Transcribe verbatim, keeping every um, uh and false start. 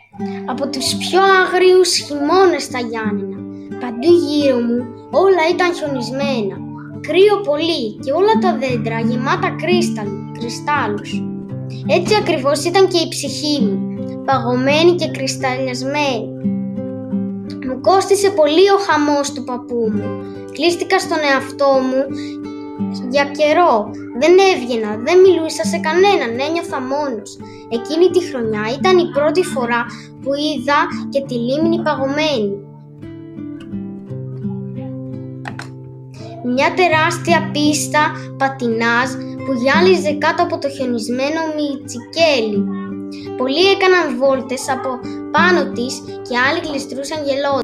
από τους πιο άγριους χειμώνες στα Γιάννενα. Παντού γύρω μου όλα ήταν χιονισμένα, κρύο πολύ και όλα τα δέντρα γεμάτα κρίσταλ, κρυστάλλους. Έτσι ακριβώς ήταν και η ψυχή μου, παγωμένη και κρυσταλλιασμένη. Μου κόστισε πολύ ο χαμός του παππού μου. Κλείστηκα στον εαυτό μου για καιρό. Δεν έβγαινα, δεν μιλούσα σε κανέναν, ένιωθα μόνος. Εκείνη τη χρονιά ήταν η πρώτη φορά που είδα και τη λίμνη παγωμένη. Μια τεράστια πίστα πατινάζ που γυάλιζε κάτω από το χιονισμένο Μιτσικέλι. Πολλοί έκαναν βόλτες από πάνω της και άλλοι γλιστρούσαν γελώντας.